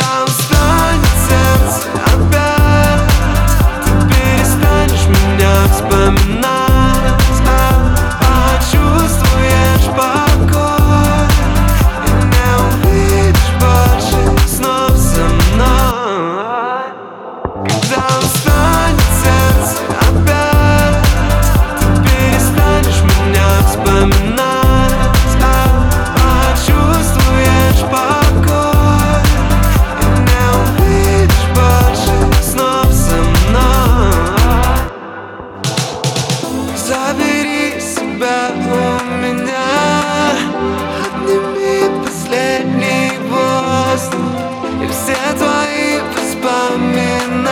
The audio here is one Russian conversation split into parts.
Когда устанет сердце опять, ты перестанешь меня вспоминать, почувствуешь покой и не увидишь больше снов со мной. Когда устанет сердце опять, ты перестанешь меня вспоминать, почувствуешь покой и не увидишь больше снов со мной. Забери себя у меня, обними последний воздух и все твои воспоминания.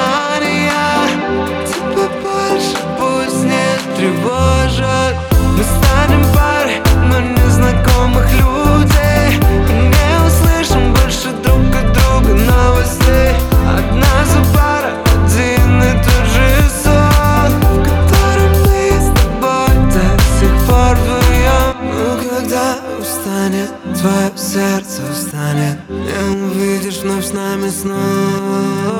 Тебя больше пусть не тревожат. Мы станем парой, но незнакомых людей, и не услышим больше друг от друга новостей. Одна за парой, один и тот же сон, в котором мы с тобой до сих пор вдвоем. Но когда устанет, твое сердце устанет, не увидишь вновь с нами снова.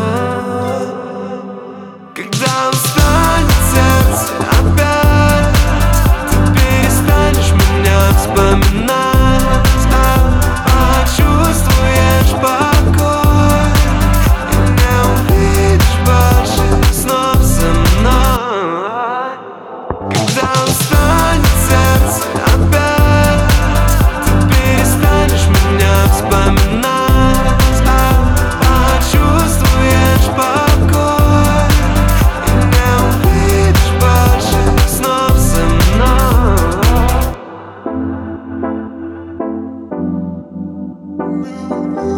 Когда устанет сердце опять, ты перестанешь меня вспоминать, почувствуешь покой и не увидишь больше снов со мной. Когда устанет сердце опять, ты перестанешь меня вспоминать, почувствуешь покой и не увидишь больше снов со мной.